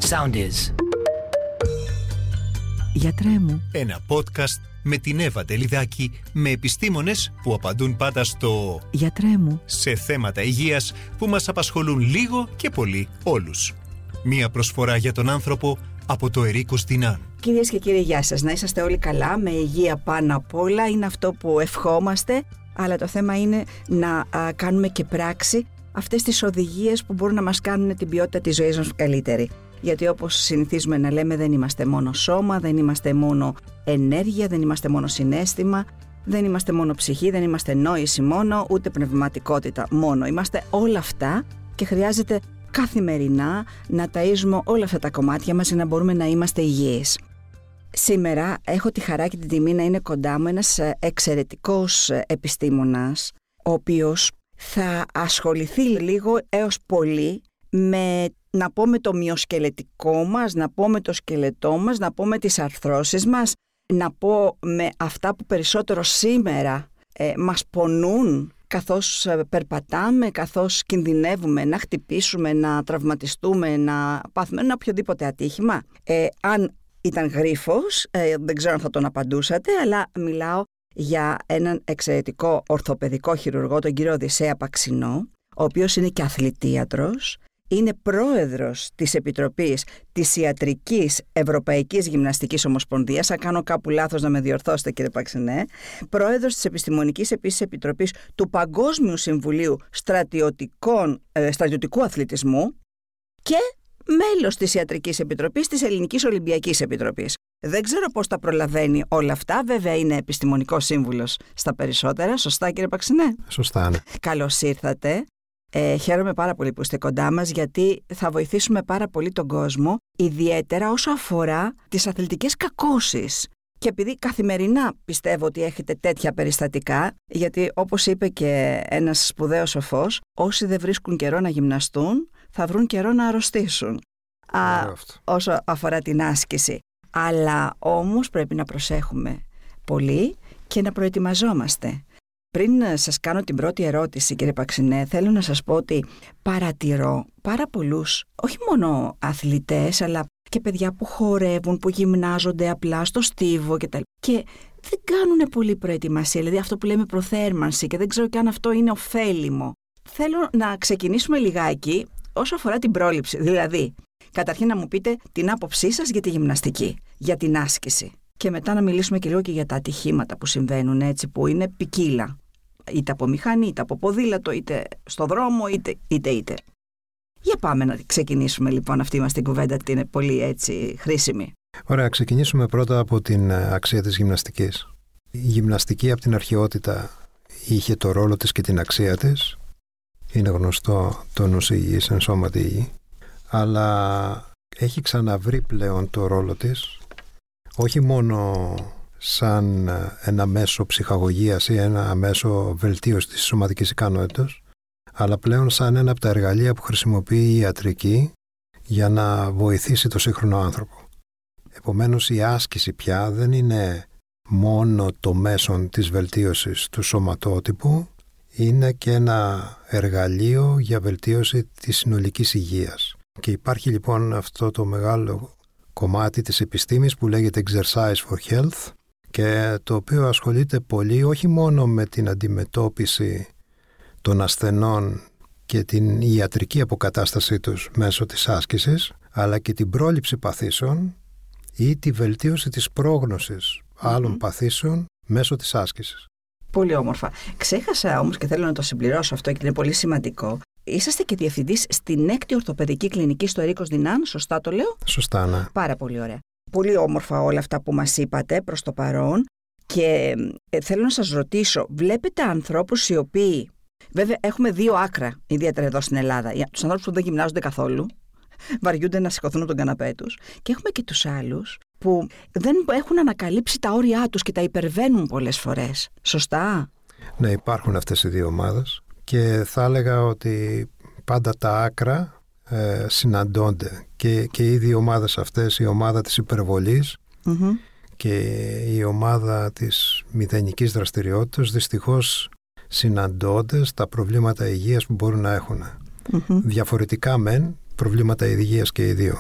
Sound is. Γιατρέ μου. Ένα podcast με την Εύα Τελιδάκη, με επιστήμονες που απαντούν πάντα στο Γιατρέ μου. σε θέματα υγείας που μας απασχολούν λίγο και πολύ όλους. Μία προσφορά για τον άνθρωπο από το Ερίκος Δινάν. Κυρίες και κύριοι, γεια σας. Να είσαστε όλοι καλά, με υγεία πάνω απ' όλα. Είναι αυτό που ευχόμαστε, αλλά το θέμα είναι να κάνουμε και πράξη αυτές τις οδηγίες που μπορούν να μας κάνουν την ποιότητα της ζωής μας καλύτερη. Γιατί όπως συνηθίζουμε να λέμε, δεν είμαστε μόνο σώμα, δεν είμαστε μόνο ενέργεια, δεν είμαστε μόνο συναίσθημα, δεν είμαστε μόνο ψυχή, δεν είμαστε νόηση μόνο, ούτε πνευματικότητα μόνο. Είμαστε όλα αυτά και χρειάζεται καθημερινά να ταΐζουμε όλα αυτά τα κομμάτια μας για να μπορούμε να είμαστε υγιείς. Σήμερα έχω τη χαρά και την τιμή να είναι κοντά μου ένας εξαιρετικός επιστήμονας, ο οποίος θα ασχοληθεί λίγο έως πολύ με, να πω, με το μυοσκελετικό μας, να πω με το σκελετό μας, να πω με τις αρθρώσεις μας, να πω με αυτά που περισσότερο σήμερα μας πονούν καθώς περπατάμε, καθώς κινδυνεύουμε να χτυπήσουμε, να τραυματιστούμε, να πάθουμε ένα οποιοδήποτε ατύχημα. Αν ήταν γρίφος, δεν ξέρω αν θα τον απαντούσατε, αλλά μιλάω για έναν εξαιρετικό ορθοπαιδικό χειρουργό, τον κύριο Οδυσσέα Παξινό, ο οποίος είναι και αθλητίατρος, είναι πρόεδρος της Επιτροπής της Ιατρικής Ευρωπαϊκής Γυμναστικής Ομοσπονδίας. Αν κάνω κάπου λάθος να με διορθώσετε, κύριε Παξινέ. Πρόεδρος της Επιστημονικής επίσης Επιτροπής του Παγκόσμιου Συμβουλίου Στρατιωτικού Αθλητισμού και μέλος της Ιατρικής Επιτροπής της Ελληνικής Ολυμπιακής Επιτροπής. Δεν ξέρω πώς τα προλαβαίνει όλα αυτά. Βέβαια είναι επιστημονικός σύμβουλος στα περισσότερα. Σωστά, κύριε Παξινέ? Σωστά, ναι. Καλώς ήρθατε. Χαίρομαι πάρα πολύ που είστε κοντά μας, γιατί θα βοηθήσουμε πάρα πολύ τον κόσμο, ιδιαίτερα όσο αφορά τις αθλητικές κακώσεις. Και επειδή καθημερινά πιστεύω ότι έχετε τέτοια περιστατικά, γιατί όπως είπε και ένας σπουδαίος σοφός, όσοι δεν βρίσκουν καιρό να γυμναστούν, θα βρουν καιρό να αρρωστήσουν. Όσο αφορά την άσκηση. Αλλά όμως πρέπει να προσέχουμε πολύ και να προετοιμαζόμαστε. Πριν σας κάνω την πρώτη ερώτηση, κύριε Παξινέ, θέλω να σας πω ότι παρατηρώ πάρα πολλούς, όχι μόνο αθλητές, αλλά και παιδιά που χορεύουν, που γυμνάζονται απλά στο στίβο κτλ. Και δεν κάνουν πολύ προετοιμασία, δηλαδή αυτό που λέμε προθέρμανση, και δεν ξέρω και αν αυτό είναι ωφέλιμο. Θέλω να ξεκινήσουμε λιγάκι όσο αφορά την πρόληψη. Δηλαδή, καταρχήν να μου πείτε την άποψή σας για τη γυμναστική, για την άσκηση. Και μετά να μιλήσουμε και λίγο και για τα ατυχήματα που συμβαίνουν, έτσι, που είναι ποικίλα. Είτε από μηχανή, είτε από ποδήλατο, είτε στο δρόμο, είτε. Για πάμε να ξεκινήσουμε λοιπόν αυτή μας την κουβέντα, που είναι πολύ έτσι χρήσιμη. Ωραία, ξεκινήσουμε πρώτα από την αξία της γυμναστικής. Η γυμναστική από την αρχαιότητα είχε το ρόλο της και την αξία της. Είναι γνωστό το νους υγιής εν σώματι υγιή. Αλλά έχει ξαναβρει πλέον το ρόλο της, όχι μόνο σαν ένα μέσο ψυχαγωγίας ή ένα μέσο βελτίωσης της σωματικής ικανότητας, αλλά πλέον σαν ένα από τα εργαλεία που χρησιμοποιεί η ιατρική για να βοηθήσει το σύγχρονο άνθρωπο. Επομένως, η άσκηση πια δεν είναι μόνο το μέσον της βελτίωσης του σωματότυπου, είναι και ένα εργαλείο για βελτίωση της συνολικής υγείας. Και υπάρχει λοιπόν αυτό το μεγάλο κομμάτι της επιστήμης που λέγεται Exercise for Health, και το οποίο ασχολείται πολύ όχι μόνο με την αντιμετώπιση των ασθενών και την ιατρική αποκατάστασή τους μέσω της άσκησης, αλλά και την πρόληψη παθήσεων ή τη βελτίωση της πρόγνωσης άλλων παθήσεων μέσω της άσκησης. Πολύ όμορφα. Ξέχασα όμως και θέλω να το συμπληρώσω αυτό, γιατί είναι πολύ σημαντικό. Είσαστε και διευθυντής στην 6η Ορθοπαιδική Κλινική στο Ερίκος Δινάν, σωστά το λέω? Σωστά, ναι. Πάρα πολύ ωραία. Πολύ όμορφα όλα αυτά που μας είπατε προς το παρόν, και θέλω να σας ρωτήσω, βλέπετε ανθρώπους οι οποίοι, βέβαια έχουμε δύο άκρα, ιδιαίτερα εδώ στην Ελλάδα, τους ανθρώπους που δεν γυμνάζονται καθόλου, βαριούνται να σηκωθούν από τον καναπέ τους, και έχουμε και τους άλλους που δεν έχουν ανακαλύψει τα όρια τους και τα υπερβαίνουν πολλές φορές. Σωστά? Ναι, υπάρχουν αυτές οι δύο ομάδες και θα έλεγα ότι πάντα τα άκρα συναντώνται και οι δύο ομάδες αυτές, η ομάδα της υπερβολής και η ομάδα της μηδενικής δραστηριότητας, δυστυχώς συναντώνται στα προβλήματα υγείας που μπορούν να έχουν. Διαφορετικά μεν προβλήματα υγείας και οι δύο.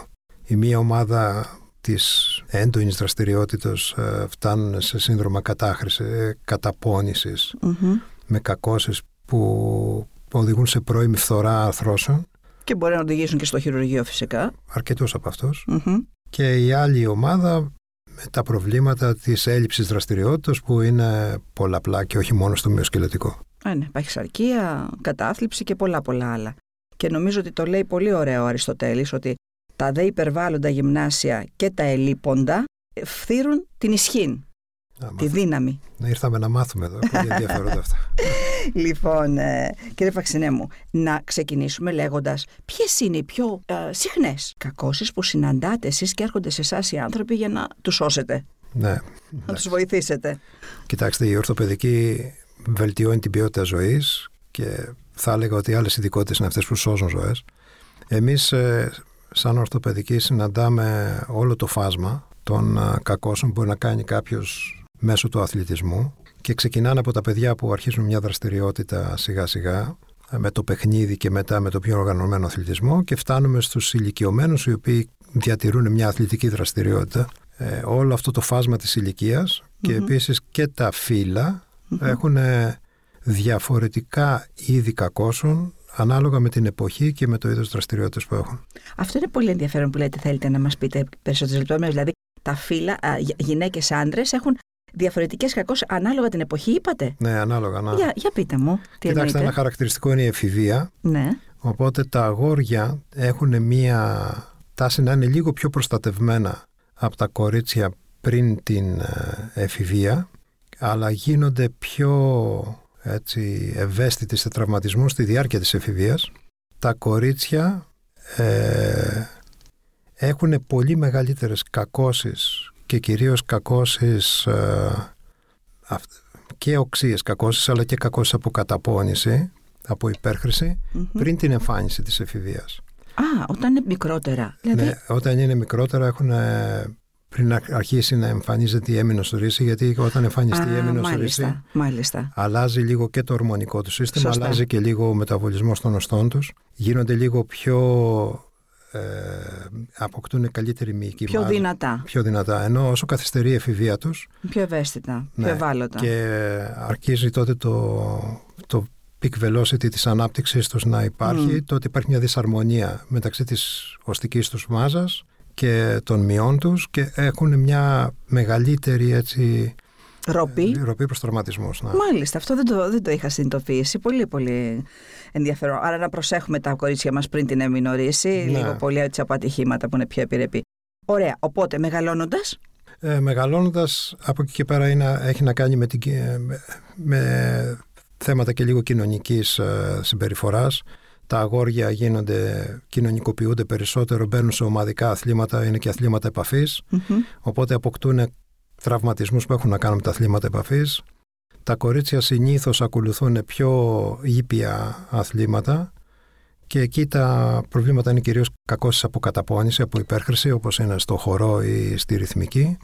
Η μία ομάδα της έντονης δραστηριότητας φτάνουν σε σύνδρομα καταπώνησης, με κακώσεις που οδηγούν σε πρώιμη φθορά αρθρώσεων. Και μπορεί να οδηγήσουν και στο χειρουργείο φυσικά. Αρκετούς από αυτούς. Και η άλλη ομάδα με τα προβλήματα της έλλειψης δραστηριότητας, που είναι πολλαπλά και όχι μόνο στο μυοσκελετικό. Ναι, παχυσαρκία, κατάθλιψη και πολλά άλλα. Και νομίζω ότι το λέει πολύ ωραία ο Αριστοτέλης, ότι τα δε υπερβάλλοντα γυμνάσια και τα ελείποντα φθείρουν την ισχύν, τη δύναμη. Ήρθαμε να μάθουμε εδώ, πολύ ενδιαφέροντα αυτά. Λοιπόν, κύριε Φαξινέμου, να ξεκινήσουμε λέγοντας ποιες είναι οι πιο συχνές κακώσεις που συναντάτε εσείς και έρχονται σε εσάς οι άνθρωποι για να τους σώσετε, να τους βοηθήσετε. Κοιτάξτε, η ορθοπαιδική βελτιώνει την ποιότητα ζωής και θα έλεγα ότι άλλες ειδικότητες είναι αυτές που σώζουν ζωές. Εμείς σαν ορθοπαιδικοί συναντάμε όλο το φάσμα των κακώσεων που μπορεί να κάνει κάποιος μέσω του αθλητισμού, και ξεκινάνε από τα παιδιά που αρχίζουν μια δραστηριότητα σιγά σιγά με το παιχνίδι και μετά με το πιο οργανωμένο αθλητισμό, και φτάνουμε στους ηλικιωμένους οι οποίοι διατηρούν μια αθλητική δραστηριότητα. Όλο αυτό το φάσμα της ηλικίας και επίσης και τα φύλλα έχουν διαφορετικά είδη κακώσεων ανάλογα με την εποχή και με το είδος δραστηριότητας που έχουν. Αυτό είναι πολύ ενδιαφέρον που λέτε. Θέλετε να μας πείτε περισσότερες λεπτομέρειες? Δηλαδή τα φύλλα, γυναίκες, άντρες έχουν διαφορετικές κακώσεις ανάλογα την εποχή, είπατε? Ναι, ανάλογα. Για πείτε μου. Κοιτάξτε, ένα χαρακτηριστικό είναι η εφηβεία. Ναι. Οπότε τα αγόρια έχουν μία τάση να είναι λίγο πιο προστατευμένα από τα κορίτσια πριν την εφηβεία, αλλά γίνονται πιο ευαίσθητοι σε τραυματισμούς στη διάρκεια της εφηβείας. Τα κορίτσια έχουν πολύ μεγαλύτερες κακώσεις, και κυρίως κακώσεις και οξείες κακώσεις, αλλά και κακώσεις από καταπώνηση, από υπέρχρηση, πριν την εμφάνιση της εφηβείας. Όταν είναι μικρότερα. Δηλαδή... Ναι, όταν είναι μικρότερα έχουν πριν αρχίσει να εμφανίζεται η έμεινος-ρίση, γιατί όταν εμφανιστεί η έμεινος-ρίση αλλάζει λίγο και το ορμονικό του σύστημα, αλλάζει και λίγο ο μεταβολισμός των οστών τους, γίνονται λίγο πιο... αποκτούν καλύτερη μυϊκή μάζα. Πιο δυνατά. Ενώ όσο καθυστερεί η εφηβεία τους, πιο ευαίσθητα, πιο ευάλωτα. Και αρχίζει τότε το peak velocity της ανάπτυξης τους να υπάρχει, τότε υπάρχει μια δυσαρμονία μεταξύ της οστικής τους μάζας και των μειών τους, και έχουν μια μεγαλύτερη ροπή προς τραυματισμούς. Μάλιστα, αυτό δεν το είχα συνειδητοποιήσει. Πολύ πολύ ενδιαφέρον. Άρα να προσέχουμε τα κορίτσια μας πριν την έμεινο-ρίση, λίγο πολύ από ατυχήματα που είναι πιο επιρρεπή. Ωραία, οπότε μεγαλώνοντας... Μεγαλώνοντας, από εκεί και πέρα έχει να κάνει με θέματα και λίγο κοινωνικής συμπεριφοράς. Τα αγόρια κοινωνικοποιούνται περισσότερο, μπαίνουν σε ομαδικά αθλήματα, είναι και αθλήματα επαφής, οπότε αποκτούν τραυματισμούς που έχουν να κάνουν με τα αθλήματα επαφής. Τα κορίτσια συνήθως ακολουθούν πιο ήπια αθλήματα, και εκεί τα προβλήματα είναι κυρίως κακώσεις από καταπώνηση, από υπέρχρηση, όπως είναι στο χορό ή στη ρυθμική.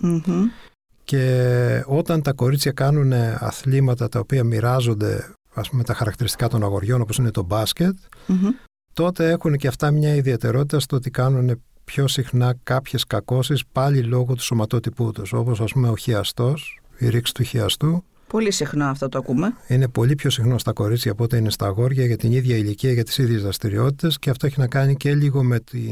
Και όταν τα κορίτσια κάνουν αθλήματα τα οποία μοιράζονται, ας πούμε, τα χαρακτηριστικά των αγοριών, όπως είναι το μπάσκετ, τότε έχουν και αυτά μια ιδιαιτερότητα στο ότι κάνουν πιο συχνά κάποιες κακώσεις, πάλι λόγω του σωματότυπού τους, όπως ας πούμε ο χιαστός, η ρήξη του χιαστού. Πολύ συχνό αυτό το ακούμε. Είναι πολύ πιο συχνό στα κορίτσια από ό,τι είναι στα αγόρια, για την ίδια ηλικία, για τις ίδιες δραστηριότητες, και αυτό έχει να κάνει και λίγο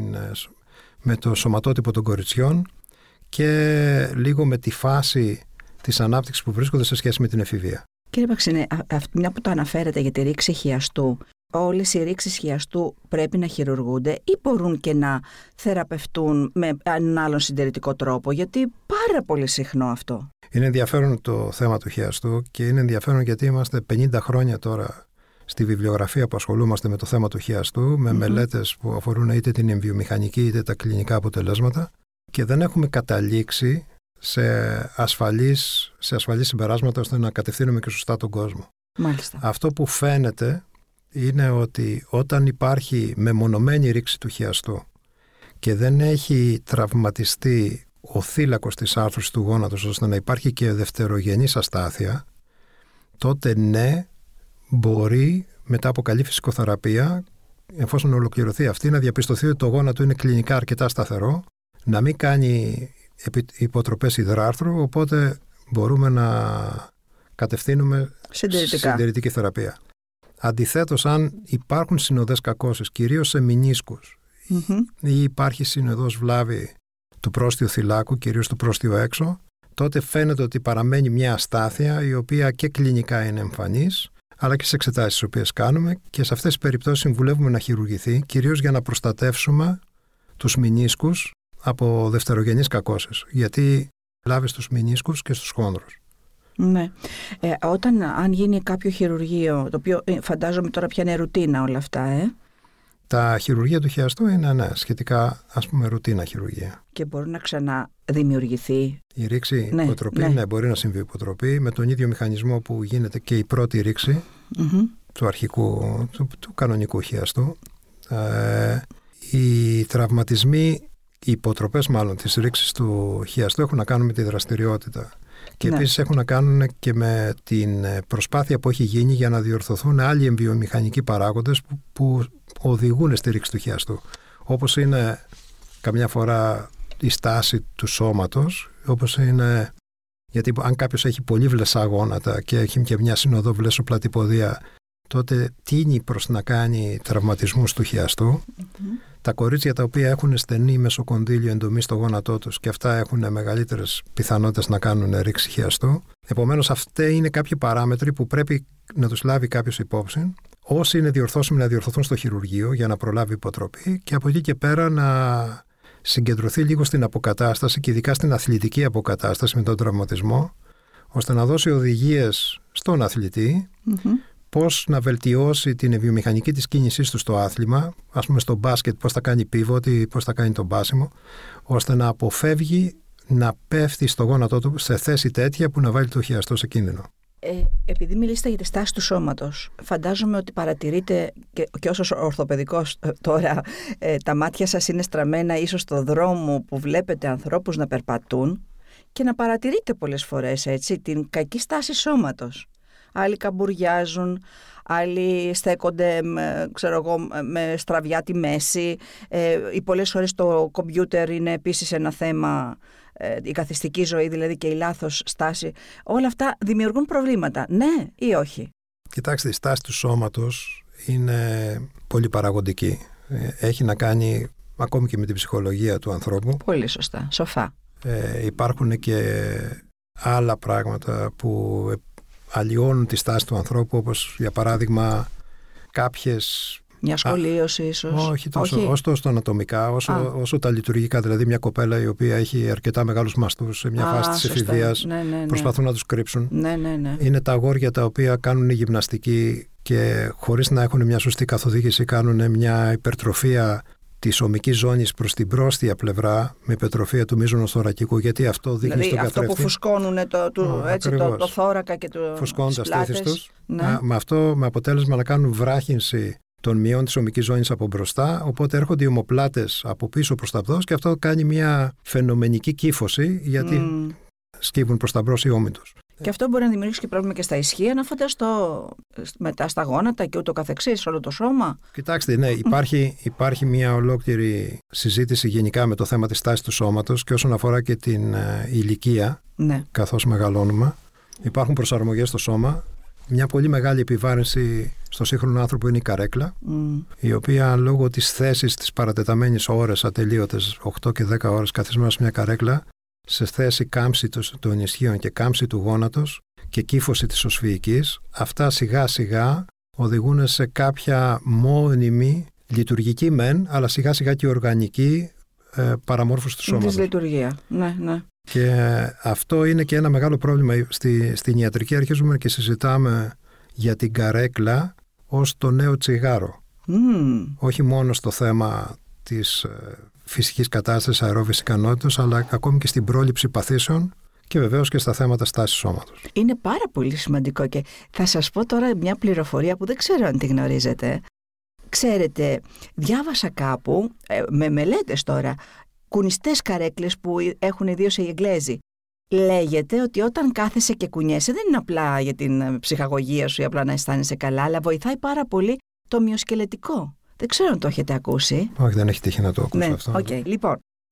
με το σωματότυπο των κοριτσιών και λίγο με τη φάση της ανάπτυξης που βρίσκονται σε σχέση με την εφηβεία. Κύριε Παξινέ, μια που το αναφέρετε για τη ρήξη χιαστού, όλες οι ρήξεις χιαστού πρέπει να χειρουργούνται ή μπορούν και να θεραπευτούν με έναν άλλον συντηρητικό τρόπο? Γιατί πάρα πολύ συχνό αυτό. Είναι ενδιαφέρον το θέμα του χιαστού, και είναι ενδιαφέρον γιατί είμαστε 50 χρόνια τώρα στη βιβλιογραφία που ασχολούμαστε με το θέμα του χιαστού, με μελέτες που αφορούν είτε την εμβιομηχανική είτε τα κλινικά αποτελέσματα, και δεν έχουμε καταλήξει σε ασφαλείς συμπεράσματα ώστε να κατευθύνουμε και σωστά τον κόσμο. Μάλιστα. Αυτό που φαίνεται είναι ότι όταν υπάρχει μεμονωμένη ρήξη του χιαστού και δεν έχει τραυματιστεί ο θύλακος της άρθρωσης του γόνατος ώστε να υπάρχει και δευτερογενής αστάθεια, τότε ναι, μπορεί μετά από καλή φυσικοθεραπεία, εφόσον ολοκληρωθεί αυτή, να διαπιστωθεί ότι το γόνατο είναι κλινικά αρκετά σταθερό να μην κάνει υποτροπές υδράρθρου, οπότε μπορούμε να κατευθύνουμε συντηρητική θεραπεία. Αντιθέτως, αν υπάρχουν συνοδές κακώσεις, κυρίως σε μηνίσκους, ή υπάρχει συνοδός βλάβη του πρόστιου θυλάκου, κυρίως του πρόστιου έξω, τότε φαίνεται ότι παραμένει μια αστάθεια η οποία και κλινικά είναι εμφανής, αλλά και σε εξετάσεις τις οποίες κάνουμε, και σε αυτές τις περιπτώσεις συμβουλεύουμε να χειρουργηθεί, κυρίως για να προστατεύσουμε τους μηνίσκους από δευτερογενείς κακώσεις, γιατί βλάβη στους μηνίσκους και στους χόνδρους. Ναι. Αν γίνει κάποιο χειρουργείο, το οποίο φαντάζομαι τώρα πια είναι ρουτίνα όλα αυτά, Τα χειρουργεία του χιαστού είναι σχετικά ρουτίνα χειρουργία. Και μπορεί να ξαναδημιουργηθεί. Η ρήξη υποτροπή, μπορεί να συμβεί υποτροπή με τον ίδιο μηχανισμό που γίνεται και η πρώτη ρήξη του αρχικού, του κανονικού χιαστού. Οι τραυματισμοί, οι υποτροπές μάλλον της ρήξης του χιαστού έχουν να κάνουν με τη δραστηριότητα. Και επίσης έχουν να κάνουν και με την προσπάθεια που έχει γίνει για να διορθωθούν άλλοι εμβιομηχανικοί παράγοντες που οδηγούν στη ρήξη του χιαστού. Όπως είναι καμιά φορά η στάση του σώματος, όπως είναι, γιατί αν κάποιος έχει πολύ βλεσσά γόνατα και έχει και μια συνοδό βλεσσοπλατυποδία, τότε τείνει προς να κάνει τραυματισμούς του χιαστού. Τα κορίτσια τα οποία έχουν στενή μεσοκονδύλιο εντομή στο γόνατό τους, και αυτά έχουν μεγαλύτερες πιθανότητες να κάνουν ρήξη χιαστού. Επομένως, αυτές είναι κάποιοι παράμετροι που πρέπει να τους λάβει κάποιος υπόψη. Όσοι είναι διορθώσιμοι, να διορθωθούν στο χειρουργείο για να προλάβει υποτροπή, και από εκεί και πέρα να συγκεντρωθεί λίγο στην αποκατάσταση, και ειδικά στην αθλητική αποκατάσταση με τον τραυματισμό, ώστε να δώσει οδηγίες στον αθλητή πώς να βελτιώσει την βιομηχανική της κίνησής του στο άθλημα, ας πούμε στο μπάσκετ πώς θα κάνει πίβοτι, πώς θα κάνει τον μπάσιμο, ώστε να αποφεύγει να πέφτει στο γόνατό του σε θέση τέτοια που να βάλει το χιαστό σε κίνδυνο. Επειδή μιλήσατε για τη στάση του σώματος, φαντάζομαι ότι παρατηρείτε και ως ορθοπαιδικός τώρα τα μάτια σας είναι στραμμένα ίσως στο δρόμο που βλέπετε ανθρώπους να περπατούν, και να παρατηρείτε πολλές φορές την κακή στάση σώματος. Άλλοι καμπουριάζουν, άλλοι στέκονται με στραβιά τη μέση, ή πολλές φορές το κομπιούτερ είναι επίσης ένα θέμα, η καθιστική ζωή δηλαδή και η λάθος στάση. Όλα αυτά δημιουργούν προβλήματα, ναι ή όχι? Κοιτάξτε, η στάση του σώματος είναι πολύ παραγωγική. Έχει να κάνει ακόμη και με την ψυχολογία του ανθρώπου. Πολύ σωστά, σοφά. Υπάρχουν και άλλα πράγματα που αλλοιώνουν τη στάση του ανθρώπου, όπως για παράδειγμα κάποιες... Μια σχολίωση ίσως. Όχι τόσο ανατομικά, όσο τα λειτουργικά. Δηλαδή μια κοπέλα η οποία έχει αρκετά μεγάλους μαστούς σε μια φάση της εφηβείας, προσπαθούν να τους κρύψουν. Είναι τα αγόρια τα οποία κάνουν γυμναστική και χωρίς να έχουν μια σωστή καθοδήγηση κάνουν μια υπερτροφία της ομικής ζώνης προς την πρόστια πλευρά, με υπερτροφία του μείζωνος θωρακικού, γιατί αυτό δείχνει δηλαδή στον καθρέφτη. Αυτό που φουσκώνουν το θώρακα και φουσκώνοντας τύχες τους. Με αποτέλεσμα να κάνουν βράχυνση των μειών της ομικής ζώνης από μπροστά, οπότε έρχονται οι ομοπλάτες από πίσω προς τα μπρος, και αυτό κάνει μια φαινομενική κύφωση, γιατί σκύβουν προς τα μπρος οι ώμοι τους. Και αυτό μπορεί να δημιουργήσει και πρόβλημα και στα ισχύα, να φανταστώ μετά στα γόνατα και ούτω καθεξής, όλο το σώμα. Κοιτάξτε, ναι, υπάρχει μια ολόκληρη συζήτηση γενικά με το θέμα της στάσης του σώματος και όσον αφορά και την ηλικία, καθώς μεγαλώνουμε. Υπάρχουν προσαρμογές στο σώμα. Μια πολύ μεγάλη επιβάρυνση στο σύγχρονο άνθρωπο είναι η καρέκλα, η οποία λόγω της θέσης της παρατεταμένης ώρες ατελείωτες, 8 και 10 ώρες καθισμένος σε μια καρέκλα, σε θέση κάμψη των ισχύων και κάμψη του γόνατος και κύφωση της οσφυϊκής, αυτά σιγά σιγά οδηγούν σε κάποια μόνιμη, λειτουργική μεν, αλλά σιγά σιγά και οργανική παραμόρφωση του σώματος. Της λειτουργία, ναι. Και αυτό είναι και ένα μεγάλο πρόβλημα. Στην ιατρική αρχίζουμε και συζητάμε για την καρέκλα ως το νέο τσιγάρο. Όχι μόνο στο θέμα της φυσικής κατάστασης, αερόβιας ικανότητας, αλλά ακόμη και στην πρόληψη παθήσεων και βεβαίως και στα θέματα στάσης σώματος. Είναι πάρα πολύ σημαντικό, και θα σας πω τώρα μια πληροφορία που δεν ξέρω αν τη γνωρίζετε. Ξέρετε, διάβασα κάπου, με μελέτες τώρα, κουνιστές καρέκλες που έχουν ιδίως οι Εγγλέζοι. Λέγεται ότι όταν κάθεσαι και κουνιέσαι δεν είναι απλά για την ψυχαγωγία σου ή απλά να αισθάνεσαι καλά, αλλά βοηθάει πάρα πολύ το μυοσκελετικό. Δεν ξέρω αν το έχετε ακούσει. Όχι, δεν έχει τύχει να το ακούσω αυτό. Λοιπόν,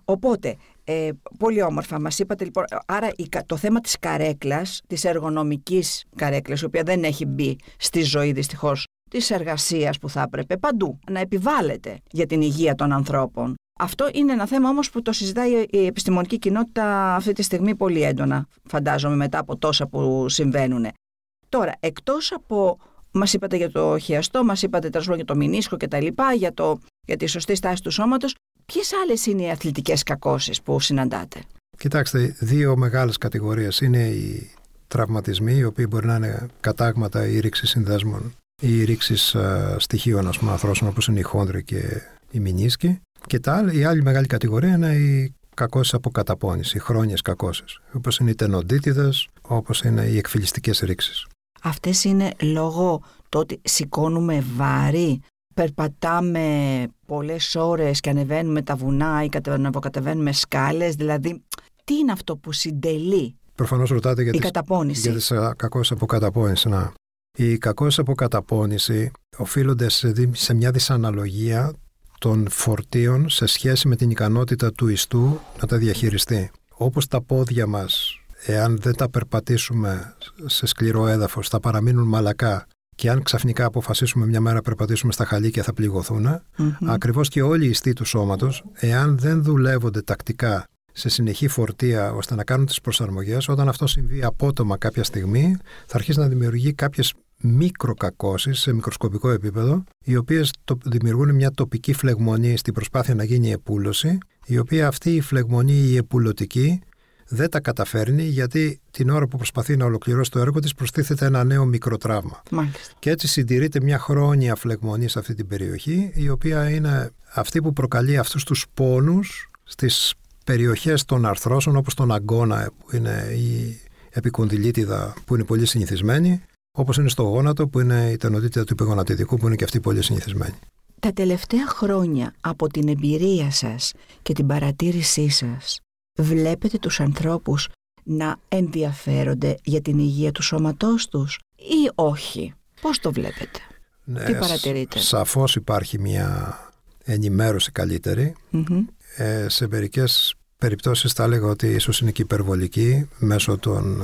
Οπότε, πολύ όμορφα μας είπατε λοιπόν. Άρα το θέμα της καρέκλας, της εργονομικής καρέκλας, η οποία δεν έχει μπει στη ζωή δυστυχώς της εργασίας που θα έπρεπε παντού να επιβάλλεται για την υγεία των ανθρώπων. Αυτό είναι ένα θέμα όμως που το συζητάει η επιστημονική κοινότητα αυτή τη στιγμή πολύ έντονα, φαντάζομαι, μετά από τόσα που συμβαίνουν. Τώρα, εκτός από, μας είπατε για το χιαστό, μας είπατε για το μηνίσκο και τα λοιπά, για τη σωστή στάση του σώματος, ποιες άλλες είναι οι αθλητικές κακώσεις που συναντάτε? Κοιτάξτε, δύο μεγάλες κατηγορίες είναι οι τραυματισμοί, οι οποίοι μπορεί να είναι κατάγματα ή ρήξη συνδέσμων ή ρήξη στοιχείων, αρθρώσεων, όπως είναι οι χόνδροι και οι μηνίσκοι. Και η άλλη μεγάλη κατηγορία είναι οι κακώσεις από καταπώνηση, οι χρόνιες κακώσεις, όπως είναι οι τενοντίτιδες, όπως είναι οι εκφυλιστικές ρήξεις. Αυτές είναι λόγω του ότι σηκώνουμε βάρη, περπατάμε πολλές ώρες και ανεβαίνουμε τα βουνά ή κατεβαίνουμε σκάλες, δηλαδή τι είναι αυτό που συντελεί? Προφανώς ρωτάτε για τις κακώσεις από καταπώνηση. Οι κακώσεις από καταπώνηση οφείλονται σε μια δυσαναλογία των φορτίων σε σχέση με την ικανότητα του ιστού να τα διαχειριστεί. Όπως τα πόδια μας, εάν δεν τα περπατήσουμε σε σκληρό έδαφος, θα παραμείνουν μαλακά, και αν ξαφνικά αποφασίσουμε μια μέρα να περπατήσουμε στα χαλίκια θα πληγωθούν. Ακριβώς και όλοι οι ιστοί του σώματος, εάν δεν δουλεύονται τακτικά σε συνεχή φορτία ώστε να κάνουν τις προσαρμογές, όταν αυτό συμβεί απότομα κάποια στιγμή, θα αρχίσει να δημιουργεί κάποιες μικροκακώσεις σε μικροσκοπικό επίπεδο, οι οποίες δημιουργούν μια τοπική φλεγμονή στην προσπάθεια να γίνει επούλωση, η οποία αυτή η φλεγμονή, η επουλωτική, δεν τα καταφέρνει, γιατί την ώρα που προσπαθεί να ολοκληρώσει το έργο της προστίθεται ένα νέο μικρό τραύμα. Μάλιστα. Και έτσι συντηρείται μια χρόνια φλεγμονή σε αυτή την περιοχή, η οποία είναι αυτή που προκαλεί αυτούς τους πόνους στις περιοχές των αρθρώσεων, όπως τον αγκώνα, που είναι η επικονδυλίτιδα, που είναι πολύ συνηθισμένη, όπως είναι στο γόνατο, που είναι η τενοντίτιδα του υπεργονατιδικού, που είναι και αυτή πολύ συνηθισμένη. Τα τελευταία χρόνια, από την εμπειρία σας και την παρατήρησή σας, βλέπετε τους ανθρώπους να ενδιαφέρονται για την υγεία του σώματός τους ή όχι? Πώς το βλέπετε? Τι παρατηρείτε? Σαφώς υπάρχει μια ενημέρωση καλύτερη. Σε μερικές περιπτώσεις θα έλεγα ότι ίσως είναι και υπερβολική μέσω των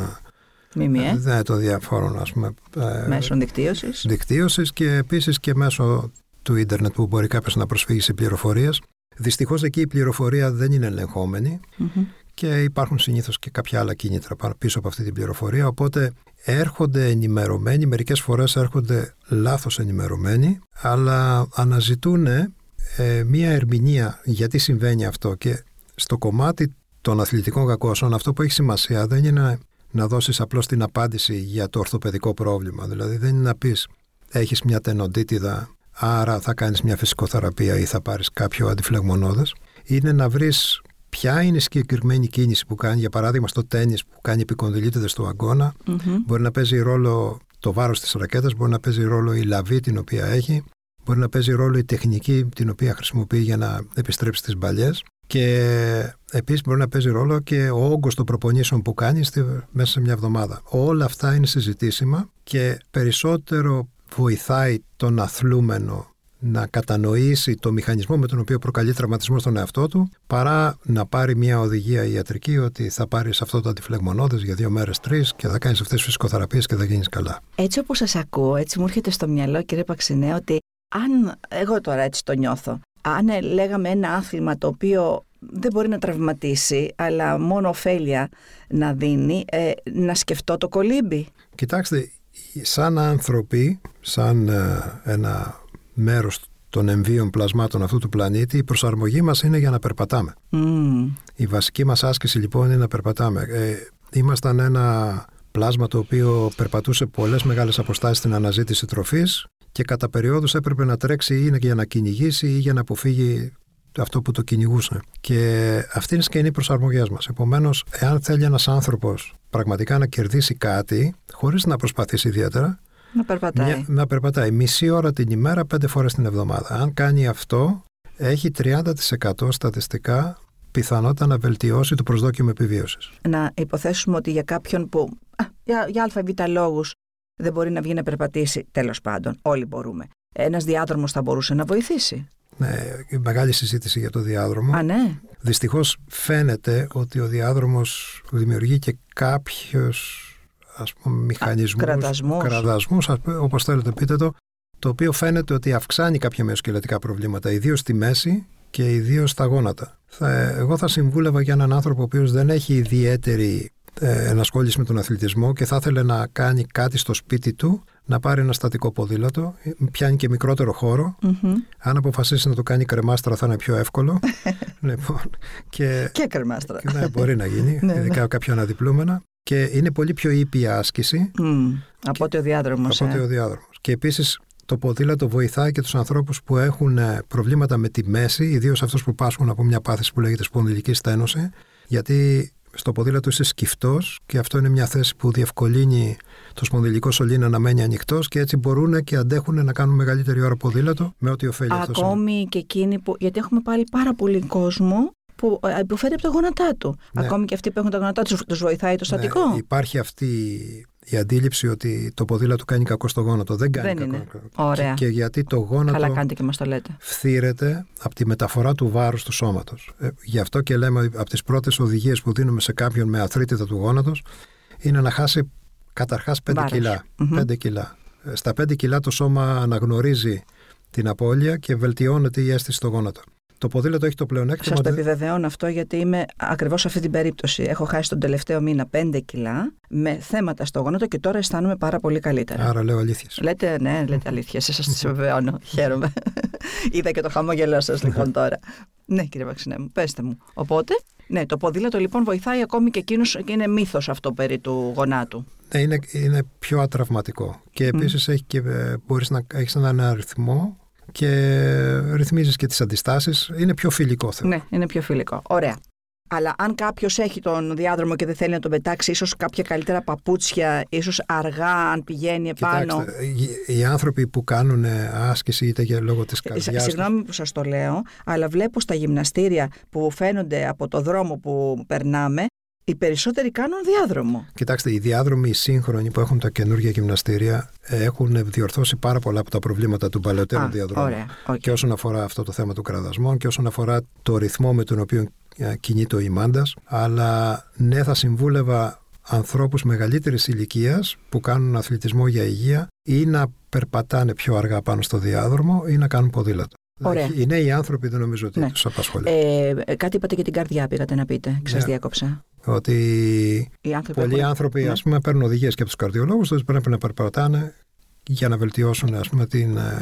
των διαφόρων μέσων δικτύωσης και επίσης και μέσω του ίντερνετ, που μπορεί κάποιος να προσφύγει σε πληροφορίες. Δυστυχώς εκεί η πληροφορία δεν είναι ελεγχόμενη και υπάρχουν συνήθως και κάποια άλλα κίνητρα πίσω από αυτή την πληροφορία, οπότε έρχονται ενημερωμένοι, μερικές φορές έρχονται λάθος ενημερωμένοι, αλλά αναζητούν μία ερμηνεία γιατί συμβαίνει αυτό. Και στο κομμάτι των αθλητικών κακώσεων, αυτό που έχει σημασία δεν είναι να δώσεις απλώς την απάντηση για το ορθοπαιδικό πρόβλημα. Δηλαδή δεν είναι να πεις έχεις μια τενοντίτιδα, άρα θα κάνεις μια φυσικοθεραπεία ή θα πάρεις κάποιο αντιφλεγμονώδες. Είναι να βρεις ποια είναι η συγκεκριμένη κίνηση που κάνει, για παράδειγμα στο τένις που κάνει επικονδυλίτιδες του αγκώνα. Μπορεί να παίζει ρόλο το βάρος της ρακέτας, μπορεί να παίζει ρόλο η λαβή την οποία έχει, μπορεί να παίζει ρόλο η τεχνική την οποία χρησιμοποιεί για να επιστρέψει τις μπαλιές, και επίσης μπορεί να παίζει ρόλο και ο όγκος των προπονήσεων που κάνει μέσα σε μια εβδομάδα. Όλα αυτά είναι συζητήσιμα και περισσότερο βοηθάει τον αθλούμενο να κατανοήσει το μηχανισμό με τον οποίο προκαλεί τραυματισμό στον εαυτό του, παρά να πάρει μια οδηγία ιατρική ότι θα πάρεις αυτό το αντιφλεγμονώδες για 2 μέρες, 3 και θα κάνεις αυτές τις φυσικοθεραπείες και θα γίνεις καλά. Έτσι όπως σας ακούω, έτσι μου έρχεται στο μυαλό, κύριε Παξινέ, ότι αν εγώ τώρα έτσι το νιώθω, αν λέγαμε ένα άθλημα το οποίο δεν μπορεί να τραυματίσει, αλλά μόνο ωφέλεια να δίνει, να σκεφτώ το κολύμπι. Κοιτάξτε, σαν άνθρωποι, σαν ένα μέρος των εμβίων πλασμάτων αυτού του πλανήτη, η προσαρμογή μας είναι για να περπατάμε. Η βασική μας άσκηση λοιπόν είναι να περπατάμε. Ήμασταν ένα πλάσμα το οποίο περπατούσε πολλές μεγάλες αποστάσεις στην αναζήτηση τροφής και κατά περιόδους έπρεπε να τρέξει ή για να κυνηγήσει ή για να αποφύγει αυτό που το κυνηγούσε. Και αυτή είναι σκηνή προσαρμογές μας. Επομένως, εάν θέλει ένας άνθρωπος πραγματικά να κερδίσει κάτι, χωρίς να προσπαθήσει ιδιαίτερα, να περπατάει μισή ώρα την ημέρα, 5 φορές την εβδομάδα. Αν κάνει αυτό, έχει 30% στατιστικά πιθανότητα να βελτιώσει το προσδόκιμο επιβίωσης. Να υποθέσουμε ότι για κάποιον που για ΑΒ λόγους δεν μπορεί να βγει να περπατήσει, τέλος πάντων, όλοι μπορούμε, ένας διάδρομος θα μπορούσε να βοηθήσει. Μεγάλη συζήτηση για το διάδρομο. Α, ναι. Δυστυχώς φαίνεται ότι ο διάδρομος δημιουργεί και κάποιους μηχανισμούς, κραδασμούς, όπως θέλετε πείτε το οποίο φαίνεται ότι αυξάνει κάποια μυοσκελετικά προβλήματα, ιδίως στη μέση και ιδίως στα γόνατα. Εγώ θα συμβούλευα για έναν άνθρωπο ο οποίος δεν έχει ιδιαίτερη ενασχόληση με τον αθλητισμό και θα ήθελε να κάνει κάτι στο σπίτι του, να πάρει ένα στατικό ποδήλατο, πιάνει και μικρότερο χώρο. Αν αποφασίσει να το κάνει κρεμάστρα θα είναι πιο εύκολο. Λοιπόν, και κρεμάστρα. Ναι, μπορεί να γίνει, ειδικά κάποια αναδιπλούμενα. Και είναι πολύ πιο ήπια άσκηση από ότι ο διάδρομος. Και επίσης το ποδήλατο βοηθάει και τους ανθρώπους που έχουν προβλήματα με τη μέση, ιδίως αυτούς που πάσχουν από μια πάθηση που λέγεται σπονδυλική στένωση, γιατί στο ποδήλατο είσαι σκυφτός και αυτό είναι μια θέση που διευκολύνει το σπονδυλικό σωλήνα να μένει ανοιχτός και έτσι μπορούν και αντέχουν να κάνουν μεγαλύτερη ώρα ποδήλατο με ό,τι ωφέλει αυτό. Ακόμη και εκείνοι που. Γιατί έχουμε πάλι πάρα πολύ κόσμο που υποφέρει από τα γόνατά του. Ναι. Ακόμη και αυτοί που έχουν τα γόνατά τους βοηθάει το στατικό. Ναι, υπάρχει αυτή η αντίληψη ότι το ποδήλατο κάνει κακό στο γόνατο. Δεν κάνει κακό. Είναι. Ωραία. Και γιατί το γόνατο. Καλά κάνετε και μας το λέτε. Φθήρεται από τη μεταφορά του βάρους του σώματος. Γι' αυτό και λέμε από τις πρώτες οδηγίες που δίνουμε σε κάποιον με αθρίτιδα του γόνατος είναι να χάσει καταρχάς 5 κιλά. 5 κιλά. Στα 5 κιλά το σώμα αναγνωρίζει την απώλεια και βελτιώνεται η αίσθηση στο γόνατο. Το ποδήλατο έχει το πλεονέκτημα. Σας το επιβεβαιώνω αυτό γιατί είμαι ακριβώς σε αυτή την περίπτωση. Έχω χάσει τον τελευταίο μήνα 5 κιλά με θέματα στο γόνατο και τώρα αισθάνομαι πάρα πολύ καλύτερα. Άρα λέω αλήθειες. Λέτε αλήθειες. Σας τις επιβεβαιώνω. Χαίρομαι. Είδα και το χαμόγελό σας λοιπόν τώρα. Ναι, κύριε Βαξινέ μου, πέστε μου. Οπότε, ναι, το ποδήλατο λοιπόν βοηθάει ακόμη και εκείνους και είναι μύθος αυτό περί του γονάτου. Ναι, είναι πιο ατραυματικό. Και επίσης μπορείς να έχεις έναν αριθμό και ρυθμίζεις και τις αντιστάσεις. Είναι πιο φιλικό θέμα. Ναι, είναι πιο φιλικό. Ωραία. Αλλά αν κάποιος έχει τον διάδρομο και δεν θέλει να τον πετάξει, ίσως κάποια καλύτερα παπούτσια, ίσως αργά αν πηγαίνει επάνω. Κοιτάξτε, οι άνθρωποι που κάνουν άσκηση είτε για λόγω της καρδιάς. Συγγνώμη που σας το λέω, αλλά βλέπω στα γυμναστήρια που φαίνονται από το δρόμο που περνάμε, οι περισσότεροι κάνουν διάδρομο. Κοιτάξτε, οι διάδρομοι οι σύγχρονοι που έχουν τα καινούργια γυμναστήρια έχουν διορθώσει πάρα πολλά από τα προβλήματα του παλαιότερου διαδρόμου. Ωραία, okay. Και όσον αφορά αυτό το θέμα του κραδασμών και όσον αφορά το ρυθμό με τον οποίο κινείται ο ημάντας. Αλλά ναι, θα συμβούλευα ανθρώπους μεγαλύτερης ηλικίας που κάνουν αθλητισμό για υγεία ή να περπατάνε πιο αργά πάνω στο διάδρομο ή να κάνουν ποδήλατο. Ωραία. Οι νέοι άνθρωποι δεν νομίζω ότι τους απασχολεί. Κάτι είπατε για την καρδιά, πήγατε να πείτε. Διάκοψα. Ότι πολλοί άνθρωποι ας πούμε, παίρνουν οδηγίες και από τους καρδιολόγους, ότι πρέπει να περπατάνε για να βελτιώσουν ας πούμε,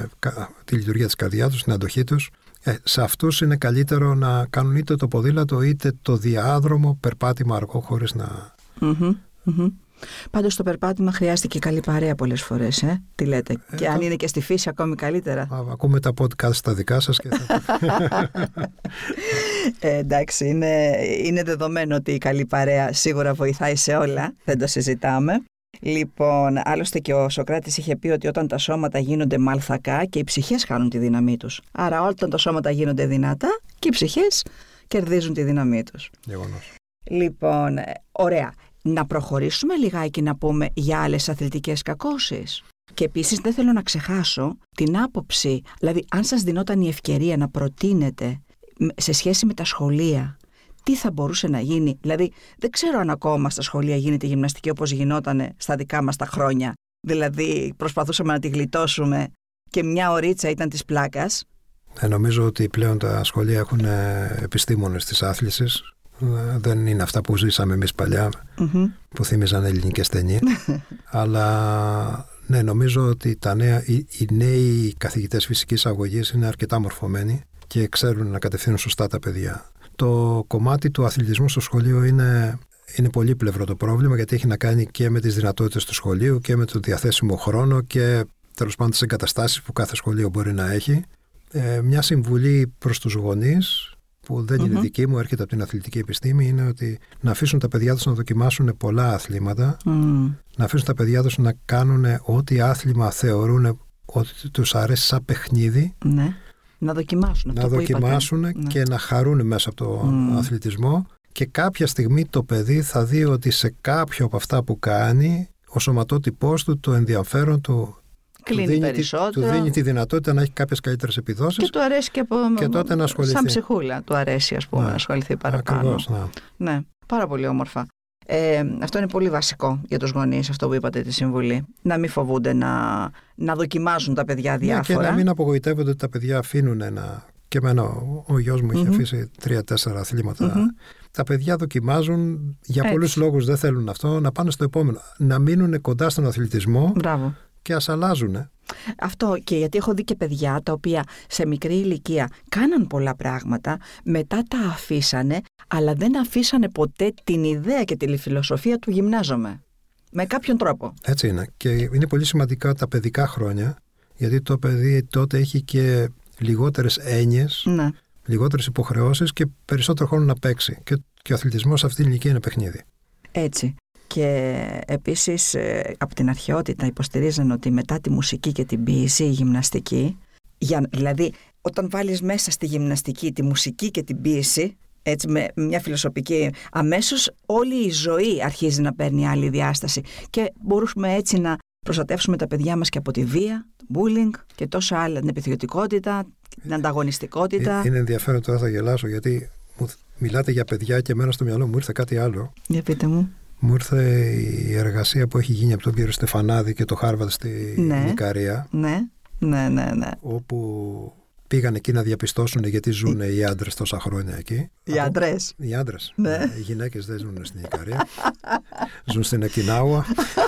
τη λειτουργία της καρδιάς τους, την αντοχή τους. Σε αυτούς είναι καλύτερο να κάνουν είτε το ποδήλατο είτε το διάδρομο, περπάτημα αργό χωρίς να... Πάντως το περπάτημα χρειάζεται και καλή παρέα πολλές φορές, τι λέτε. Και αν είναι και στη φύση ακόμη καλύτερα. Ακούμε τα podcast στα δικά σας και εντάξει, είναι δεδομένο ότι η καλή παρέα σίγουρα βοηθάει σε όλα, δεν το συζητάμε. Λοιπόν, άλλωστε και ο Σωκράτης είχε πει ότι όταν τα σώματα γίνονται μαλθακά και οι ψυχές χάνουν τη δύναμή τους. Άρα όταν τα σώματα γίνονται δυνατά και οι ψυχές κερδίζουν τη δύναμή τους. Γεγονός. Λοιπόν, ωραία. Να προχωρήσουμε λιγάκι να πούμε για άλλες αθλητικές κακώσεις. Και επίσης δεν θέλω να ξεχάσω την άποψη, δηλαδή αν σας δινόταν η ευκαιρία να προτείνετε σε σχέση με τα σχολεία, τι θα μπορούσε να γίνει. Δηλαδή δεν ξέρω αν ακόμα στα σχολεία γίνεται γυμναστική όπως γινόταν στα δικά μας τα χρόνια. Δηλαδή προσπαθούσαμε να τη γλιτώσουμε και μια ωρίτσα ήταν της πλάκας. Νομίζω ότι πλέον τα σχολεία έχουν επιστήμονες της άθλησης. Δεν είναι αυτά που ζήσαμε εμείς παλιά, που θύμιζαν ελληνικές ταινίες. Αλλά ναι, νομίζω ότι οι νέοι καθηγητές φυσικής αγωγής είναι αρκετά μορφωμένοι και ξέρουν να κατευθύνουν σωστά τα παιδιά. Το κομμάτι του αθλητισμού στο σχολείο είναι πολύπλευρο το πρόβλημα, γιατί έχει να κάνει και με τις δυνατότητες του σχολείου και με το διαθέσιμο χρόνο και τέλος πάντων τις εγκαταστάσεις που κάθε σχολείο μπορεί να έχει. Μια συμβουλή προς τους γονείς, που δεν είναι δική μου, έρχεται από την αθλητική επιστήμη, είναι ότι να αφήσουν τα παιδιά τους να δοκιμάσουν πολλά αθλήματα, να αφήσουν τα παιδιά τους να κάνουν ό,τι άθλημα θεωρούν ότι τους αρέσει σαν παιχνίδι. Ναι. Να δοκιμάσουν και να χαρούν μέσα από τον αθλητισμό, και κάποια στιγμή το παιδί θα δει ότι σε κάποιο από αυτά που κάνει ο σωματότυπός του, το ενδιαφέρον του κλείνει περισσότερο. Του δίνει τη δυνατότητα να έχει κάποιες καλύτερες επιδόσεις. Και του αρέσει και τότε να ασχοληθεί. Σαν ψυχούλα του αρέσει, ας πούμε, να ασχοληθεί παραπάνω. Ακριβώς, ναι, πάρα πολύ όμορφα. Αυτό είναι πολύ βασικό για τους γονείς, αυτό που είπατε, τη συμβουλή. Να μην φοβούνται να δοκιμάζουν τα παιδιά διάφορα. Και να μην απογοητεύονται ότι τα παιδιά αφήνουν Και εμένα ο γιος μου είχε αφήσει 3-4 αθλήματα. Τα παιδιά δοκιμάζουν, για πολλούς λόγους δεν θέλουν αυτό, να πάνε στο επόμενο. Να μείνουν κοντά στον αθλητισμό. Μπράβο. Και ας αλλάζουν. Αυτό, και γιατί έχω δει και παιδιά τα οποία σε μικρή ηλικία κάναν πολλά πράγματα, μετά τα αφήσανε, αλλά δεν αφήσανε ποτέ την ιδέα και τη φιλοσοφία του γυμνάζομαι. Με κάποιον τρόπο. Έτσι είναι. Και είναι πολύ σημαντικά τα παιδικά χρόνια, γιατί το παιδί τότε έχει και λιγότερες έννοιες, λιγότερες υποχρεώσεις και περισσότερο χρόνο να παίξει. Και ο αθλητισμός σε αυτή την ηλικία είναι παιχνίδι. Έτσι. Και επίσης από την αρχαιότητα υποστηρίζαν ότι μετά τη μουσική και την ποίηση, η γυμναστική, δηλαδή όταν βάλεις μέσα στη γυμναστική τη μουσική και την ποίηση, έτσι με μια φιλοσοφική, αμέσως όλη η ζωή αρχίζει να παίρνει άλλη διάσταση και μπορούμε έτσι να προστατεύσουμε τα παιδιά μας και από τη βία, το bullying και τόσα άλλα, την επιθετικότητα, την ανταγωνιστικότητα. Είναι ενδιαφέρον, τώρα θα γελάσω, γιατί μιλάτε για παιδιά και εμένα στο μυαλό μου ήρθε κάτι άλλο. Για πείτε μου. Μου ήρθε η εργασία που έχει γίνει από τον κύριο Στεφανάδη και το Χάρβαρντ στη Ικαρία. Ναι. Όπου πήγαν εκεί να διαπιστώσουν γιατί ζουν οι άντρες τόσα χρόνια εκεί. Οι άντρες. Οι άντρες. Ναι. Οι γυναίκες δεν ζουν στην Ικαρία. Ζουν στην Ακινάουα.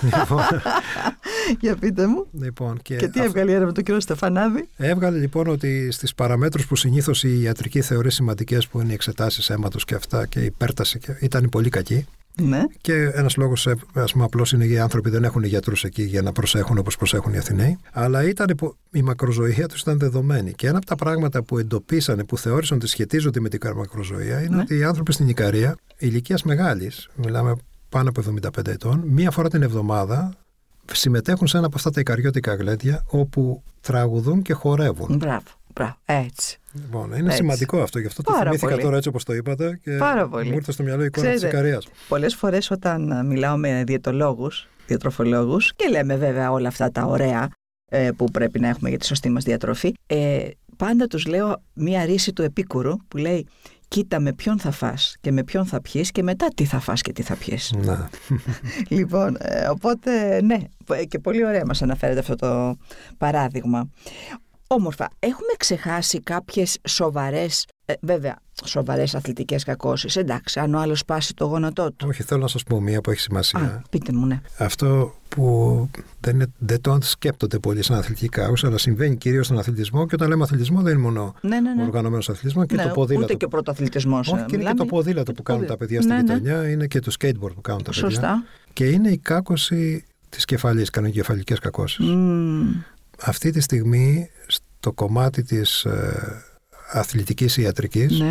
Για πείτε μου. Και τι έβγαλε η έρευνα του κ. Στεφανάδη? Έβγαλε λοιπόν ότι στις παραμέτρους που συνήθως η ιατρική θεωρεί σημαντικές, που είναι οι εξετάσεις αίματος και αυτά και η υπέρταση, ήταν πολύ κακή. Ναι. Και ένας λόγος, απλώς είναι οι άνθρωποι δεν έχουν γιατρούς εκεί για να προσέχουν όπως προσέχουν οι Αθηναίοι. Αλλά η μακροζωία τους ήταν δεδομένη. Και ένα από τα πράγματα που εντοπίσανε, που θεώρησαν ότι σχετίζονται με την μακροζωία, είναι ότι οι άνθρωποι στην Ικαρία ηλικίας μεγάλης, μιλάμε πάνω από 75 ετών, μία φορά την εβδομάδα συμμετέχουν σε ένα από αυτά τα ικαριώτικα γλέντια όπου τραγουδούν και χορεύουν. Μπράβο, έτσι. Λοιπόν, είναι σημαντικό αυτό, γι' αυτό το θυμήθηκα τώρα έτσι όπως το είπατε και μου ήρθε στο μυαλό η εικόνα της Ικαρίας. Πολλές φορές όταν μιλάω με διαιτολόγους, διατροφολόγους και λέμε βέβαια όλα αυτά τα ωραία που πρέπει να έχουμε για τη σωστή μας διατροφή, πάντα τους λέω μία ρίση του Επίκουρου που λέει: κοίτα με ποιον θα φας και με ποιον θα πιείς και μετά τι θα φας και τι θα πιείς. Να. Λοιπόν, οπότε ναι, και πολύ ωραία μας αναφέρεται αυτό το παράδειγμα. Όμορφα. Έχουμε ξεχάσει κάποιες σοβαρές αθλητικές κακώσεις. Εντάξει, αν ο άλλος σπάσει το γόνατό του. Όχι, θέλω να σας πω μία που έχει σημασία. Πείτε μου, ναι. Αυτό που δεν το σκέπτονται πολύ σαν αθλητική κάγωση, αλλά συμβαίνει κυρίως στον αθλητισμό. Και όταν λέμε αθλητισμό, δεν είναι μόνο ο οργανωμένος αθλητισμός, και το ποδήλατο. Ούτε και ο πρωτοαθλητισμός. Όχι, και είναι και το ποδήλατο που κάνουν τα παιδιά στη γειτονιά, είναι και το skateboard που κάνουν τα παιδιά. Σωστά. Και είναι η κάκωση της κεφαλής, κανονικεφαλικές κακώσεις. Αυτή τη στιγμή στο κομμάτι της αθλητικής ιατρικής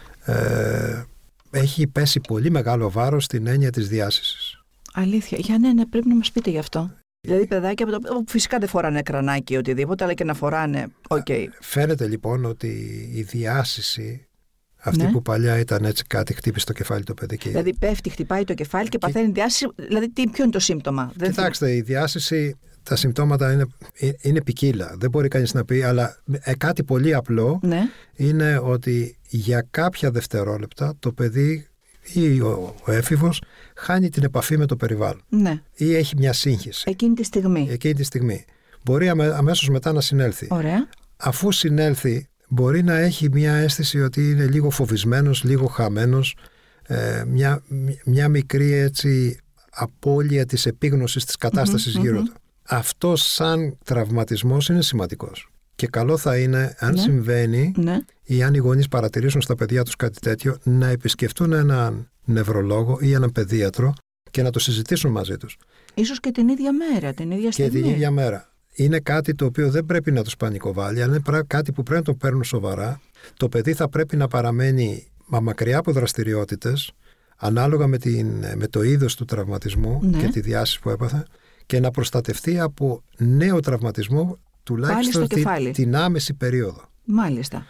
έχει πέσει πολύ μεγάλο βάρος στην έννοια της διάσησης. Αλήθεια. Ναι, πρέπει να μας πείτε γι' αυτό. Δηλαδή παιδάκια φυσικά δεν φοράνε κρανάκι οτιδήποτε, αλλά και να φοράνε. Φαίνεται λοιπόν ότι η διάσηση, αυτή που παλιά ήταν έτσι κάτι, χτύπησε το κεφάλι το παιδί. Δηλαδή πέφτει, χτυπάει το κεφάλι και παθαίνει διάσηση. Δηλαδή ποιο είναι το σύμπτωμα? Κοιτάξτε, η διάσηση, τα συμπτώματα είναι ποικίλα. Δεν μπορεί κανείς να πει, αλλά κάτι πολύ απλό είναι ότι για κάποια δευτερόλεπτα το παιδί ή ο έφηβος χάνει την επαφή με το περιβάλλον. Ή έχει μια σύγχυση. Εκείνη τη στιγμή. Μπορεί αμέσως μετά να συνέλθει. Ωραία. Αφού συνέλθει, μπορεί να έχει μια αίσθηση ότι είναι λίγο φοβισμένος, λίγο χαμένος, μια μικρή έτσι απώλεια της επίγνωσης της κατάστασης γύρω του. Αυτό σαν τραυματισμός είναι σημαντικός. Και καλό θα είναι, αν συμβαίνει ή αν οι γονείς παρατηρήσουν στα παιδιά τους κάτι τέτοιο, να επισκεφτούν έναν νευρολόγο ή έναν παιδίατρο και να το συζητήσουν μαζί τους. Ίσως και την ίδια μέρα, την ίδια στιγμή. Και την ίδια μέρα. Είναι κάτι το οποίο δεν πρέπει να τους πανικοβάλει, αλλά είναι κάτι που πρέπει να το παίρνουν σοβαρά. Το παιδί θα πρέπει να παραμένει μακριά από δραστηριότητες, ανάλογα με το είδος του τραυματισμού και τη διάσηση που έπαθε, και να προστατευτεί από νέο τραυματισμό τουλάχιστον την άμεση περίοδο. Μάλιστα.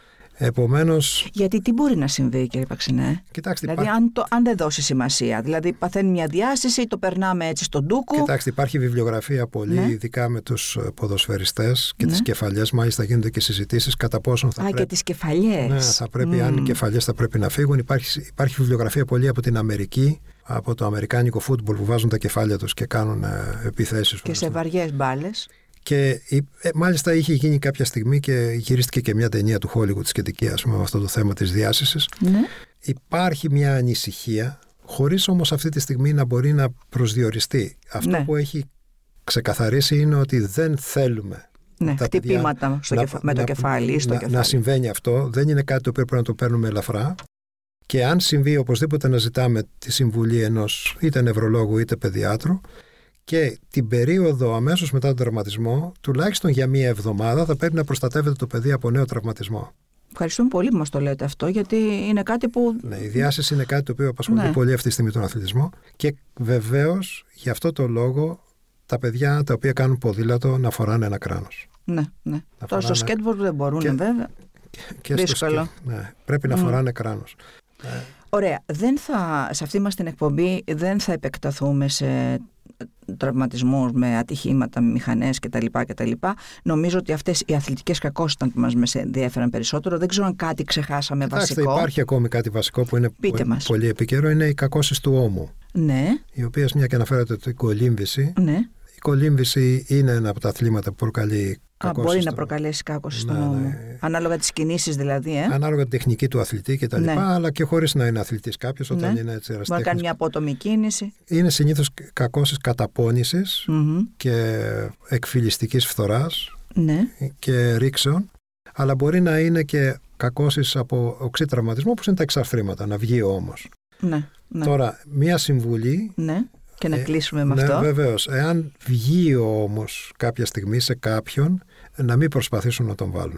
Επομένως... Γιατί τι μπορεί να συμβεί, κύριε Παξινέ? Κοιτάξτε, δηλαδή, αν δεν δώσει σημασία, δηλαδή παθαίνει μια διάσηση, το περνάμε έτσι στον ντούκου. Κοιτάξτε, υπάρχει βιβλιογραφία πολύ, ναι, ειδικά με τους ποδοσφαιριστές και, ναι, τις κεφαλιές. Μάλιστα γίνονται και συζητήσεις κατά πόσον θα πρέπει. Και τις κεφαλιές. Ναι, θα πρέπει, αν οι κεφαλιές θα πρέπει να φύγουν. Υπάρχει βιβλιογραφία πολύ από την Αμερική, από το αμερικάνικο φούτμπολ, που βάζουν τα κεφάλια τους και κάνουν επιθέσεις. Και σε βαριές μπάλες. Και μάλιστα είχε γίνει κάποια στιγμή και γυρίστηκε και μια ταινία του Hollywood σχετική, ας πούμε, με αυτό το θέμα της διάσησης. Ναι. Υπάρχει μια ανησυχία, χωρίς όμως αυτή τη στιγμή να μπορεί να προσδιοριστεί. Αυτό, ναι, που έχει ξεκαθαρίσει είναι ότι δεν θέλουμε, ναι, τα χτυπήματα με το κεφάλι. Να συμβαίνει αυτό. Δεν είναι κάτι το οποίο πρέπει να το παίρνουμε ελαφρά. Και αν συμβεί, οπωσδήποτε να ζητάμε τη συμβουλή ενός είτε νευρολόγου είτε παιδιάτρου. Και την περίοδο αμέσως μετά τον τραυματισμό, τουλάχιστον για μία εβδομάδα, θα πρέπει να προστατεύεται το παιδί από νέο τραυματισμό. Ευχαριστούμε πολύ που μας το λέτε αυτό, γιατί είναι κάτι που... Ναι, η διάσηση είναι κάτι το οποίο απασχολεί, ναι, πολύ αυτή τη στιγμή τον αθλητισμό. Και βεβαίως, γι' αυτό το λόγο, τα παιδιά τα οποία κάνουν ποδήλατο να φοράνε ένα κράνος. Ναι, ναι. Τώρα στο skateboard δεν μπορούν, βέβαια. Και δύσκολο. Ναι, πρέπει να φοράνε κράνος. Ωραία. Σε αυτή μας την εκπομπή δεν θα επεκταθούμε σε τραυματισμούς με ατυχήματα, με μηχανές κτλ. Νομίζω ότι αυτές οι αθλητικές κακώσεις ήταν που μας ενδιαφέραν περισσότερο. Δεν ξέρω αν κάτι ξεχάσαμε. Κοιτάξτε, βασικό. Υπάρχει ακόμη κάτι βασικό που είναι πολύ επίκαιρο, είναι οι κακώσεις του ώμου. Ναι. Οι οποίες, μια και αναφέρατε την κολύμβηση. Ναι. Η κολύμβηση είναι ένα από τα αθλήματα που προκαλεί κακώσεις. Μπορεί να προκαλέσει κάκωση στον ώμο. Ναι. Ανάλογα τις κινήσεις δηλαδή. Ανάλογα την τεχνική του αθλητή κτλ. Ναι. Αλλά και χωρίς να είναι αθλητής κάποιος, όταν, ναι, είναι έτσι ερασιτέχνης. Μπορεί να κάνει μια απότομη κίνηση. Είναι συνήθως κακώσεις καταπώνησης, και εκφυλιστικής φθοράς, ναι, και ρήξεων. Αλλά μπορεί να είναι και κακώσεις από οξύ τραυματισμό, που είναι τα εξαρθρήματα, να βγει ο ώμος. Ναι, ναι. Τώρα, μία συμβουλή. Ναι. Και να κλείσουμε με αυτό. Ναι, βεβαίως. Εάν βγει όμως κάποια στιγμή σε κάποιον, να μην προσπαθήσουν να τον βάλουν.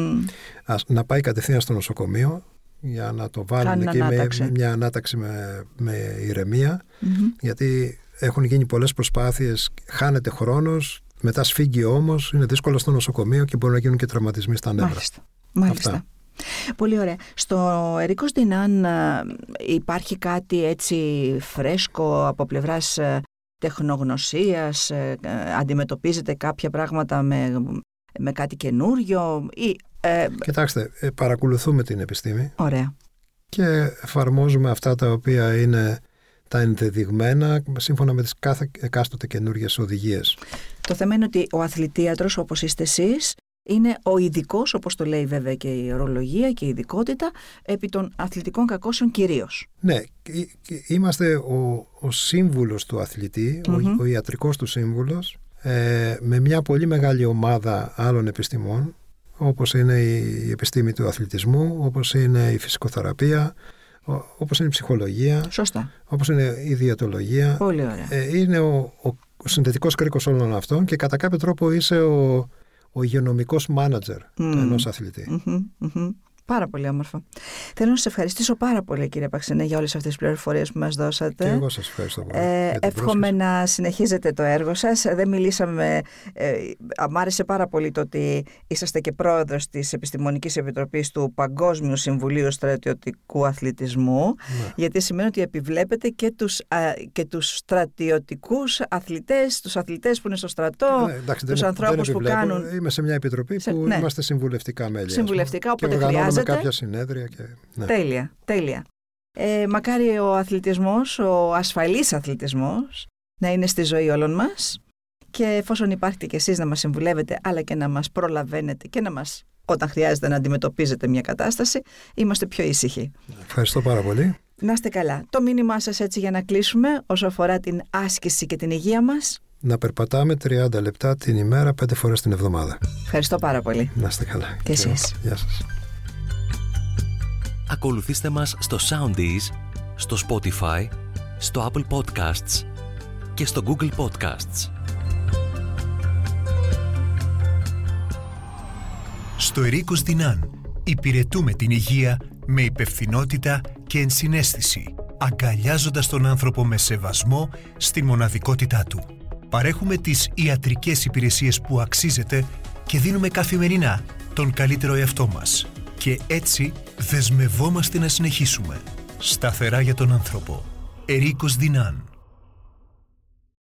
Να πάει κατευθείαν στο νοσοκομείο για να το βάλουν εκεί με μια ανάταξη με ηρεμία, γιατί έχουν γίνει πολλές προσπάθειες, χάνεται χρόνος, μετά σφίγγει όμως, είναι δύσκολο στο νοσοκομείο και μπορούν να γίνουν και τραυματισμοί στα νεύρα. Μάλιστα. Αυτά. Πολύ ωραία. Στο Ερίκος Ντινάν υπάρχει κάτι έτσι φρέσκο από πλευράς τεχνογνωσίας? Αντιμετωπίζετε κάποια πράγματα με κάτι καινούριο? Κοιτάξτε, παρακολουθούμε την επιστήμη. Ωραία. Και εφαρμόζουμε αυτά τα οποία είναι τα ενδεδειγμένα σύμφωνα με τις κάθε εκάστοτε καινούργιες οδηγίες. Το θέμα είναι ότι ο αθλητίατρος, όπως είστε εσείς, είναι ο ειδικός, όπως το λέει βέβαια και η ορολογία και η ειδικότητα, επί των αθλητικών κακώσεων κυρίως. Ναι, είμαστε ο σύμβουλος του αθλητή, ο ιατρικός του σύμβουλος, με μια πολύ μεγάλη ομάδα άλλων επιστημών, όπως είναι η επιστήμη του αθλητισμού, όπως είναι η φυσικοθεραπεία, όπως είναι η ψυχολογία. Σωστά. Όπως είναι η διαιτολογία. Πολύ ωραία. Είναι ο συνθετικός κρίκος όλων αυτών και κατά κάποιο τρόπο είσαι ο υγειονομικός μάνατζερ ενός αθλητή. Πάρα πολύ όμορφο. Θέλω να σας ευχαριστήσω πάρα πολύ, κύριε Παξινέ, για όλες αυτές τις πληροφορίες που μας δώσατε. Και εγώ σας ευχαριστώ πολύ. Εύχομαι να συνεχίζετε το έργο σας. Δεν μιλήσαμε. Μ' άρεσε πάρα πολύ το ότι είσαστε και πρόεδρος της Επιστημονικής Επιτροπής του Παγκόσμιου Συμβουλίου Στρατιωτικού Αθλητισμού, γιατί σημαίνει ότι επιβλέπετε και τους στρατιωτικούς αθλητές, τους αθλητές που είναι στο στρατό, τους ανθρώπους που κάνουν. Είμαι σε μια επιτροπή που είμαστε συμβουλευτικά μέλη. Συμβουλευτικά, όποτε χρειάζεται. Με κάποια συνέδρια και... Ναι. Τέλεια. Μακάρι ο αθλητισμός, ο ασφαλής αθλητισμός, να είναι στη ζωή όλων μας, και εφόσον υπάρχετε κι εσείς να μας συμβουλεύετε, αλλά και να μας προλαβαίνετε και να μας, όταν χρειάζεται να αντιμετωπίζετε μια κατάσταση, είμαστε πιο ήσυχοι. Ευχαριστώ πάρα πολύ. Να είστε καλά. Το μήνυμά σας έτσι για να κλείσουμε όσο αφορά την άσκηση και την υγεία μας? Να περπατάμε 30 λεπτά την ημέρα, 5 φορές την εβδομάδα. Ευχαριστώ πάρα πολύ. Να είστε καλά. Και εσείς. Γεια σας. Ακολουθήστε μας στο Soundees, στο Spotify, στο Apple Podcasts και στο Google Podcasts. Στο Ερίκος Ντινάν υπηρετούμε την υγεία με υπευθυνότητα και ενσυναίσθηση, αγκαλιάζοντας τον άνθρωπο με σεβασμό στη μοναδικότητά του. Παρέχουμε τις ιατρικές υπηρεσίες που αξίζετε και δίνουμε καθημερινά τον καλύτερο εαυτό μας. Και έτσι δεσμευόμαστε να συνεχίσουμε. Σταθερά για τον άνθρωπο. Ερίκος Δινάν.